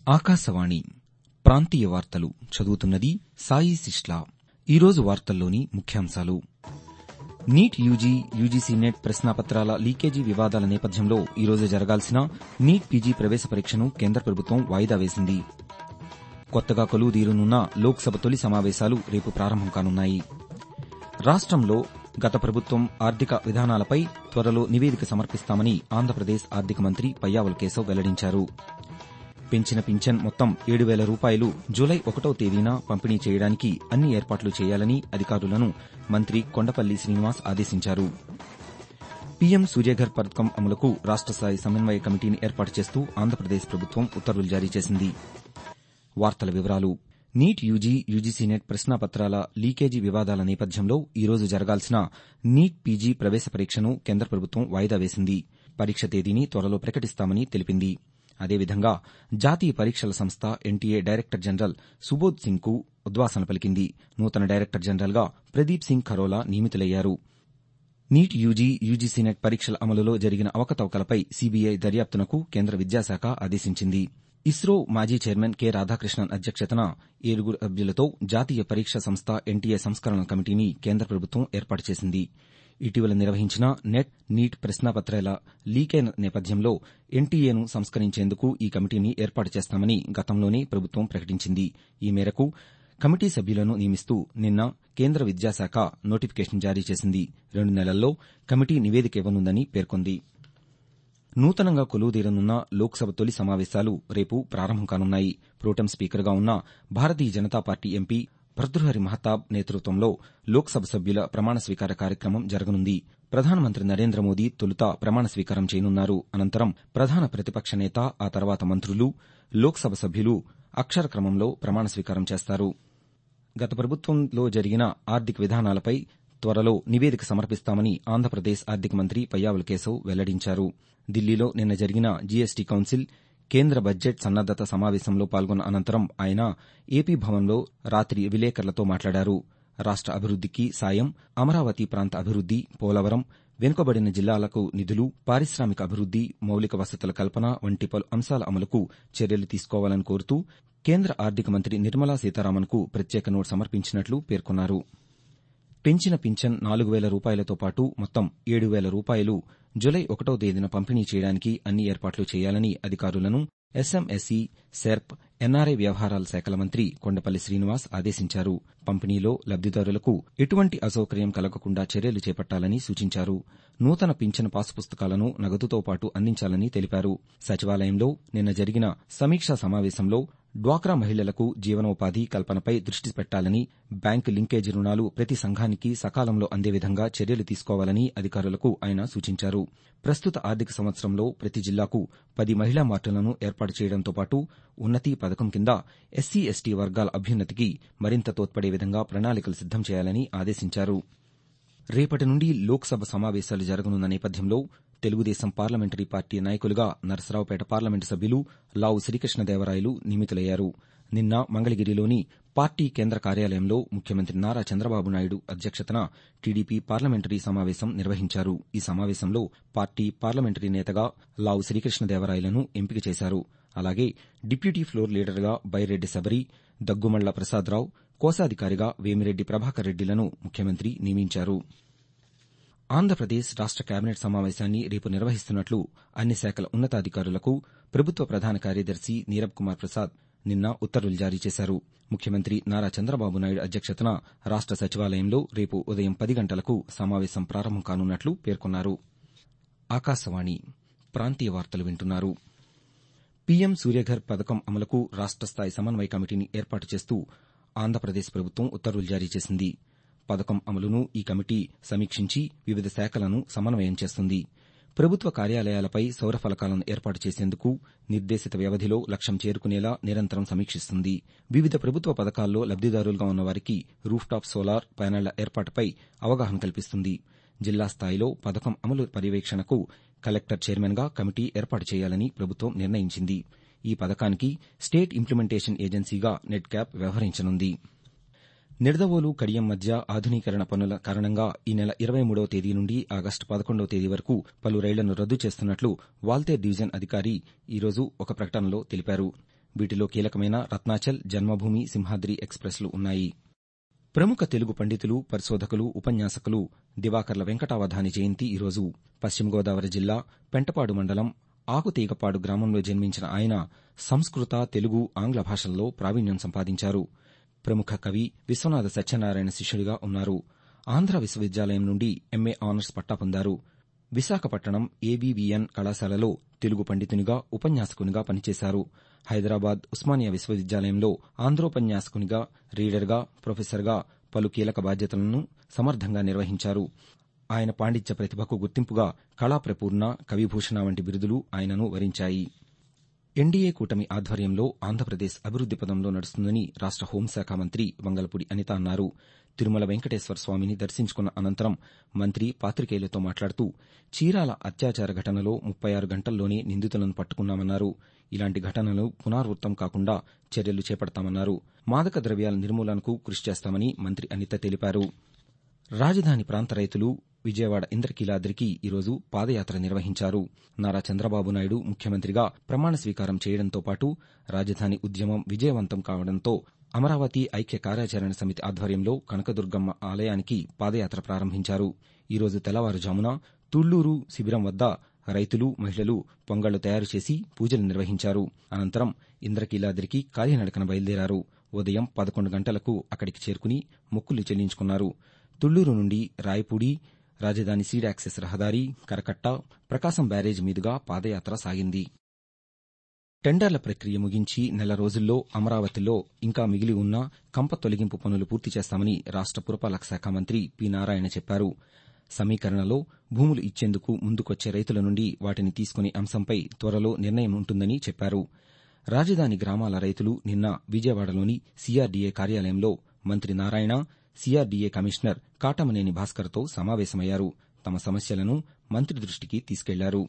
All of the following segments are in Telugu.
ఆకాశవాణి ప్రాంతీయ వార్తలు చదువుతున్నది సాయి సిస్లా. ఈరోజు వార్తల్లోని ముఖ్యాంశాలు. నీట్ యూజీ, యూజీసీ నెట్ ప్రశ్నాపత్రాల లీకేజీ వివాదాల నేపథ్యంలో ఈరోజు జరగాల్సిన నీట్ పీజీ ప్రవేశ పరీక్షను కేంద్ర ప్రభుత్వం వాయిదా వేసింది. కొత్తగా కొలువుదీరనున్న లోక్సభ తొలి సమావేశాలు రేపు ప్రారంభం కానున్నాయి. రాష్టంలో గత ప్రభుత్వం ఆర్థిక విధానాలపై త్వరలో నివేదిక సమర్పిస్తామని ఆంధ్రప్రదేశ్ ఆర్థిక మంత్రి పయ్యావుల కేశవ్ వెల్లడించారు. పెంచిన పింఛన్ మొత్తం 7,000 రూపాయలు జూలై 1వ తేదీన పంపిణీ చేయడానికి అన్ని ఏర్పాట్లు చేయాలని అధికారులను మంత్రి కొండపల్లి శ్రీనివాస్ ఆదేశించారు. పీఎం సూర్యఘర్ పథకం అమలుకు రాష్ట స్థాయి సమన్వయ కమిటీని ఏర్పాటు చేస్తూ ఆంధ్రప్రదేశ్ ప్రభుత్వం ఉత్తర్వులు జారీ చేసింది. వార్తల వివరాలు. నీట్ యూజీ, యూజీసీ నెట్ ప్రశ్నాపత్రాల లీకేజీ వివాదాల నేపథ్యంలో ఈరోజు జరగాల్సిన నీట్ పీజీ ప్రవేశ పరీక్షను కేంద్ర ప్రభుత్వం వాయిదా వేసింది. పరీక్ష తేదీని త్వరలో ప్రకటిస్తామని తెలిపింది. అదేవిధంగా జాతీయ పరీక్షల సంస్థ ఎన్టీఏ డైరెక్టర్ జనరల్ సుబోధ్ సింగ్కు ఉద్వాసన పలికింది. నూతన డైరెక్టర్ జనరల్గా ప్రదీప్ సింగ్ ఖరోలా నియమితులయ్యారు. నీట్ యూజీ, యూజీసీ నెట్ పరీక్షల అమలులో జరిగిన అవకతవకలపై సీబీఐ దర్యాప్తునకు కేంద్ర విద్యాశాఖ ఆదేశించింది. ఇస్రో మాజీ చైర్మన్ కె రాధాకృష్ణన్ అధ్యక్షతన 7 సభ్యులతో జాతీయ పరీక్షా సంస్థ ఎన్టీఏ సంస్కరణ కమిటీని కేంద్ర ప్రభుత్వం ఏర్పాటు చేసింది. ఇటీవల నిర్వహించిన నెట్, నీట్ ప్రశ్నాపత్రాల లీకైన నేపథ్యంలో ఎన్టీఏను సంస్కరించేందుకు ఈ కమిటీని ఏర్పాటు చేస్తామని గతంలోనే ప్రభుత్వం ప్రకటించింది. ఈ మేరకు కమిటీ సభ్యులను నియమిస్తూ నిన్న కేంద్ర విద్యాశాఖ నోటిఫికేషన్ జారీ చేసింది. 2 నెలల్లో కమిటీ నివేదిక ఇవ్వనుందని పేర్కొంది. నూతనంగా కొలువుదీరనున్న లోక్సభ తొలి సమావేశాలు రేపు ప్రారంభం కానున్నాయి. ప్రోటెం స్పీకర్గా ఉన్న భారతీయ జనతా పార్టీ ఎంపీ భర్తృహరి మహతాబ్ నేతృత్వంలో లోక్సభ సభ్యుల ప్రమాణ స్వీకార కార్యక్రమం జరగనుంది. ప్రధానమంత్రి నరేంద్ర మోదీ తొలుత ప్రమాణ స్వీకారం చేయనున్నారు. అనంతరం ప్రధాన ప్రతిపక్ష నేత, ఆ తర్వాత మంత్రులు, లోక్సభ సభ్యులు అక్షర క్రమంలో ప్రమాణ స్వీకారం చేస్తారు. గత ప్రభుత్వంలో జరిగిన ఆర్థిక విధానాలపై త్వరలో నివేదిక సమర్పిస్తామని ఆంధ్రప్రదేశ్ ఆర్థిక మంత్రి పయ్యావుల కేశవ్ వెల్లడించారు. ఢిల్లీలో నిన్న జరిగిన జీఎస్టీ కౌన్సిల్ కేంద్ర బడ్జెట్ సన్నద్దత సమావేశంలో పాల్గొన్న అనంతరం ఆయన ఏపీ భవన్లో రాత్రి విలేకరులతో మాట్లాడారు. రాష్ట అభివృద్దికి సాయం, అమరావతి ప్రాంత అభివృద్ది, పోలవరం, వెనుకబడిన జిల్లాలకు నిధులు, పారిశ్రామిక అభివృద్ది, మౌలిక వసతుల కల్పన వంటి పలు అంశాల అమలుకు చర్యలు తీసుకోవాలని కోరుతూ కేంద్ర ఆర్థిక మంత్రి నిర్మలా సీతారామన్కు ప్రత్యేక నోట్ సమర్పించినట్లు పేర్కొన్నారు. పెంచిన పింఛన్ 4,000 రూపాయలతో పాటు మొత్తం 7,000 రూపాయలు జూలై 1వ తేదీన పంపిణీ చేయడానికి అన్ని ఏర్పాట్లు చేయాలని అధికారులను ఎస్ఎంఎస్ఈ, సెర్ప్, ఎన్ఆర్ఐ వ్యవహారాల శాఖల మంత్రి కొండపల్లి శ్రీనివాస్ ఆదేశించారు. పంపిణీలో లబ్దిదారులకు ఎటువంటి అసౌకర్యం కలగకుండా చర్యలు చేపట్టాలని సూచించారు. నూతన పింఛన్ పాసు పుస్తకాలను నగదుతో పాటు అందించాలని తెలిపారు. సచివాలయంలో నిన్న జరిగిన సమీక్షా సమావేశంలో డ్వాక్రా మహిళలకు జీవనోపాధి కల్పనపై దృష్టి పెట్టాలని, బ్యాంకు లింకేజీ రుణాలు ప్రతి సంఘానికి సకాలంలో అందే విధంగా చర్యలు తీసుకోవాలని అధికారులకు ఆయన సూచించారు. ప్రస్తుత ఆర్థిక సంవత్సరంలో ప్రతి జిల్లాకు 10 మహిళా మార్టులను ఏర్పాటు చేయడంతో పాటు ఉన్నతి పథకం కింద ఎస్సీ, ఎస్టీ వర్గాల అభ్యున్నతికి మరింత తోడ్పడే విధంగా ప్రణాళికలు సిద్దం చేయాలని ఆదేశించారు. రేపటి నుండి లోక్సభ సమావేశాలు జరగనున్న నేపథ్యంలో తెలుగుదేశం పార్లమెంటరీ పార్టీ నాయకులుగా నరసరావుపేట పార్లమెంటు సభ్యులు లావు శ్రీకృష్ణదేవరాయలు నియమితులయ్యారు. నిన్న మంగళగిరిలోని పార్టీ కేంద్ర కార్యాలయంలో ముఖ్యమంత్రి నారా చంద్రబాబు నాయుడు అధ్యక్షతన టీడీపీ పార్లమెంటరీ సమావేశం నిర్వహించారు. ఈ సమావేశంలో పార్టీ పార్లమెంటరీ నేతగా లావు శ్రీకృష్ణదేవరాయలను ఎంపిక చేశారు. అలాగే డిప్యూటీ ఫ్లోర్ లీడర్గా బైరెడ్డి శబరి, దగ్గుమళ్ల ప్రసాదరావు, కోశాధికారిగా వేమిరెడ్డి ప్రభాకర్ రెడ్డిలను ముఖ్యమంత్రి నియమించారు. ఆంధ్రప్రదేశ్ రాష్ట కేబినెట్ సమావేశాన్ని రేపు నిర్వహిస్తున్నట్లు అన్ని శాఖల ఉన్నతాధికారులకు ప్రభుత్వ ప్రధాన కార్యదర్శి నీరబ్ కుమార్ ప్రసాద్ నిన్న ఉత్తర్వులు జారీ చేశారు. ముఖ్యమంత్రి నారా చంద్రబాబు నాయుడు అధ్యక్షతన రాష్ట సచివాలయంలో రేపు ఉదయం 10 గంటలకు సమావేశం ప్రారంభం కానున్నట్లు పేర్కొన్నారు. ఆకాశవాణి ప్రాంతీయ వార్తలు వింటున్నారు. పీఎం సూర్యఘర్ పథకం అమలుకు రాష్ట స్థాయి సమన్వయ కమిటీని ఏర్పాటు చేస్తూ ఆంధ్రప్రదేశ్ ప్రభుత్వం ఉత్తర్వులు జారీ చేసింది. పథకం అమలును ఈ కమిటీ సమీక్షించి వివిధ శాఖలను సమన్వయం చేస్తుంది. ప్రభుత్వ కార్యాలయాలపై సౌర ఫలకాలను ఏర్పాటు చేసేందుకు నిర్దేశిత వ్యవధిలో లక్ష్యం చేరుకునేలా నిరంతరం సమీక్షిస్తుంది. వివిధ ప్రభుత్వ పథకాల్లో లబ్దిదారులుగా ఉన్నవారికి రూఫ్టాప్ సోలార్ ప్యానెళ్ల ఏర్పాటుపై అవగాహన కల్పిస్తుంది. జిల్లా స్థాయిలో పథకం అమలు పర్యవేక్షణకు కలెక్టర్ చైర్మన్గా కమిటీ ఏర్పాటు చేయాలని ప్రభుత్వం నిర్ణయించింది. ఈ పథకానికి స్టేట్ ఇంప్లిమెంటేషన్ ఏజెన్సీగా నెడ్క్యాప్ వ్యవహరించనుంది. నిడదవోలు, కడియం మధ్య ఆధునీకరణ పనుల కారణంగా ఈ నెల 23వ తేదీ నుండి ఆగస్టు 11వ తేదీ వరకు పలు రైళ్లను రద్దు చేస్తున్నట్లు వాల్తేరు డివిజన్ అధికారి ఈరోజు ఒక ప్రకటనలో తెలిపారు. వీటిలో కీలకమైన రత్నాచల్, జన్మభూమి, సింహాద్రి ఎక్స్ప్రెస్లు ఉన్నాయి. ప్రముఖ తెలుగు పండితులు, పరిశోధకులు, ఉపన్యాసకులు దివాకర్ల వెంకటావధాని జయంతి ఈరోజు. పశ్చిమ గోదావరి జిల్లా పెంటపాడు మండలం ఆకుతీగపాడు గ్రామంలో జన్మించిన ఆయన సంస్కృత, తెలుగు, ఆంగ్ల భాషల్లో ప్రావీణ్యం సంపాదించారు. ప్రముఖ కవి విశ్వనాథ సత్యనారాయణ శిష్యుడిగా ఉన్నారు. ఆంధ్ర విశ్వవిద్యాలయం నుండి ఎంఏ ఆనర్స్ పట్టా పొందారు. విశాఖపట్నం ఏబీవీఎన్ కళాశాలలో తెలుగు పండితునిగా, ఉపన్యాసకునిగా పనిచేశారు. హైదరాబాద్ ఉస్మానియా విశ్వవిద్యాలయంలో ఆంధ్రోపన్యాసకునిగా, రీడర్గా, ప్రొఫెసర్గా పలు కీలక బాధ్యతలను సమర్థంగా నిర్వహించారు. ఆయన పాండిత్య ప్రతిభకు గుర్తింపుగా కళాప్రపూర్ణ, కవిభూషణ వంటి బిరుదులు ఆయనను వరించాయి. ఎన్డీఏ కూటమి ఆధ్వర్యంలో ఆంధ్రప్రదేశ్ అభివృద్ది పదంలో నడుస్తుందని రాష్ట హోంశాఖ మంత్రి వంగలపూడి అనిత అన్నారు. తిరుమల వెంకటేశ్వర స్వామిని దర్శించుకున్న అనంతరం మంత్రి పాతికేయులతో మాట్లాడుతూ చీరాల అత్యాచార ఘటనలో 36 గంటల్లోనే నిందితులను పట్టుకున్నామన్నారు. ఇలాంటి ఘటనలు పునరావృతం కాకుండా చర్యలు చేపడతామన్నారు. మాదక ద్రవ్యాల నిర్మూలనకు కృషి చేస్తామని మంత్రి అనిత తెలిపారు. రాజధాని ప్రాంత రైతులు విజయవాడ ఇంద్రకీలాద్రికి ఈరోజు పాదయాత్ర నిర్వహించారు. నారా చంద్రబాబు నాయుడు ముఖ్యమంత్రిగా ప్రమాణ స్వీకారం చేయడంతో పాటు రాజధాని ఉద్యమం విజయవంతం కావడంతో అమరావతి ఐక్య కార్యాచరణ సమితి ఆధ్వర్యంలో కనకదుర్గమ్మ ఆలయానికి పాదయాత్ర ప్రారంభించారు. ఈరోజు తెల్లవారుజామున తుళ్లూరు శిబిరం వద్ద రైతులు, మహిళలు పొంగళ్లు తయారు చేసి పూజలు నిర్వహించారు. అనంతరం ఇంద్రకీలాద్రికి కాలినడకన బయలుదేరారు. ఉదయం 11 గంటలకు అక్కడికి చేరుకుని మొక్కులు చెల్లించుకున్నారు. తుళ్లూరు నుండి రాయపూడి, రాజధాని సీడ్ యాక్సెస్ రహదారి, కరకట్ట, ప్రకాశం బ్యారేజ్ మీదుగా పాదయాత్ర సాగింది. టెండర్ల ప్రక్రియ ముగించి నెల రోజుల్లో అమరావతిలో ఇంకా మిగిలి ఉన్న కంప తొలగింపు పనులు పూర్తి చేస్తామని రాష్ట పురపాలక శాఖ మంత్రి పి. నారాయణ చెప్పారు. సమీకరణలో భూములు ఇచ్చేందుకు ముందుకొచ్చే రైతుల నుండి వాటిని తీసుకునే అంశంపై త్వరలో నిర్ణయం ఉంటుందని చెప్పారు. రాజధాని గ్రామాల రైతులు నిన్న విజయవాడలోని సీఆర్డీఏ కార్యాలయంలో మంత్రి నారాయణ, సీఆర్డీఏ కమిషనర్ కాటమనేని భాస్కర్తో సమావేశమయ్యారు. తమ సమస్యలను మంత్రి దృష్టికి తీసుకెళ్లారు.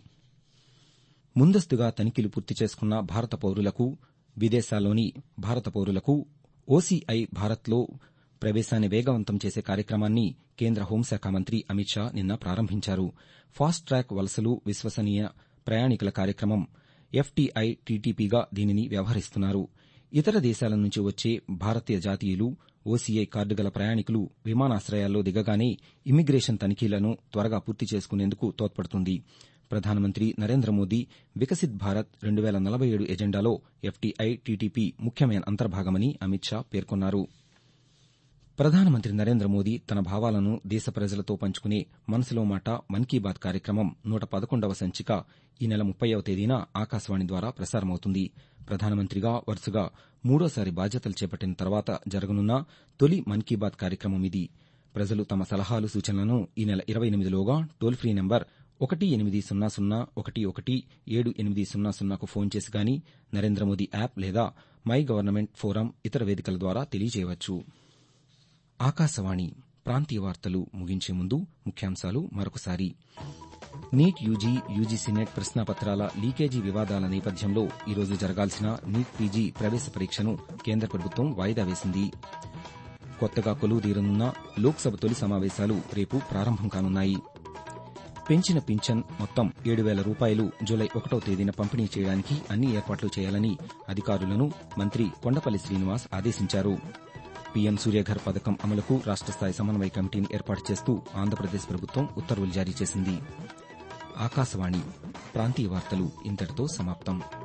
ముందస్తుగా తనిఖీలు పూర్తి చేసుకున్న భారత పౌరులకు, విదేశాల్లోని భారత పౌరులకు ఓసీఐ భారత్లో ప్రవేశాన్ని వేగవంతం చేసే కార్యక్రమాన్ని కేంద్ర హోంశాఖ మంత్రి అమిత్ షా నిన్న ప్రారంభించారు. ఫాస్ట్ ట్రాక్ వలసలు విశ్వసనీయ ప్రయాణికుల కార్యక్రమం ఎఫ్టీఐ టీటీపీగా దీనిని వ్యవహరిస్తున్నారు. ఇతర దేశాల నుంచి వచ్చే భారతీయ జాతీయులు, ఓసీఐ కార్డు గల ప్రయాణికులు విమానాశ్రయాల్లో దిగగానే ఇమ్మిగ్రేషన్ తనిఖీలను త్వరగా పూర్తి చేసుకునేందుకు తోడ్పడుతుంది. ప్రధానమంత్రి నరేంద్ర మోదీ వికసిత్ భారత్ 2047 ఎజెండాలో ఎఫ్టీఐ టీటీపీ ముఖ్యమైన అంతర్భాగమని అమిత్ షా పేర్కొన్నారు. ప్రధానమంత్రి నరేంద్ర మోదీ తన భావాలను దేశ ప్రజలతో పంచుకునే మనసులో మాట మన్ కీ బాత్ కార్యక్రమం 111వ సంచిక ఈ నెల 30వ తేదీన ఆకాశవాణి ద్వారా ప్రసారమవుతుంది. ప్రధానమంత్రిగా వరుసగా మూడోసారి బాధ్యతలు చేపట్టిన తర్వాత జరగనున్న తొలి మన్ కీ బాత్ కార్యక్రమం ఇది. ప్రజలు తమ సలహాలు, సూచనలను ఈ నెల 28లోగా టోల్ ఫ్రీ నంబర్ 18001178000కు ఫోన్ చేసి గాని, నరేంద్ర మోదీ యాప్ లేదా మై గవర్నమెంట్ ఫోరం ఇతర వేదికల ద్వారా తెలియజేయవచ్చు. ఆకాశవాణి ప్రాంతీయ వార్తలు ముగించే ముందు ముఖ్యాంశాలు మరొకసారి. నీట్ యూజీ, యూజీసీ నెట్ ప్రశ్నాపత్రాల లీకేజీ వివాదాల నేపథ్యంలో ఈరోజు జరగాల్సిన నీట్ పీజీ ప్రవేశ పరీక్షను కేంద్ర ప్రభుత్వం వాయిదా వేసింది. కొత్తగా కొలువుదీరనున్న లోక్సభ తొలి సమావేశాలు రేపు ప్రారంభం కానున్నాయి. పెంచిన పింఛన్ మొత్తం 7,000 రూపాయలు జూలై 1వ తేదీన పంపిణీ చేయడానికి అన్ని ఏర్పాట్లు చేయాలని అధికారులను మంత్రి కొండపల్లి శ్రీనివాస్ ఆదేశించారు. పీఎం సూర్యఘర్ పథకం అమలుకు రాష్ట స్థాయి సమన్వయ కమిటీని ఏర్పాటు చేస్తూ ఆంధ్రప్రదేశ్ ప్రభుత్వం ఉత్తర్వులు జారీ చేసింది. ఆకాశవాణి ప్రాంతీయ వార్తలు ఇంతటితో సమాప్తం.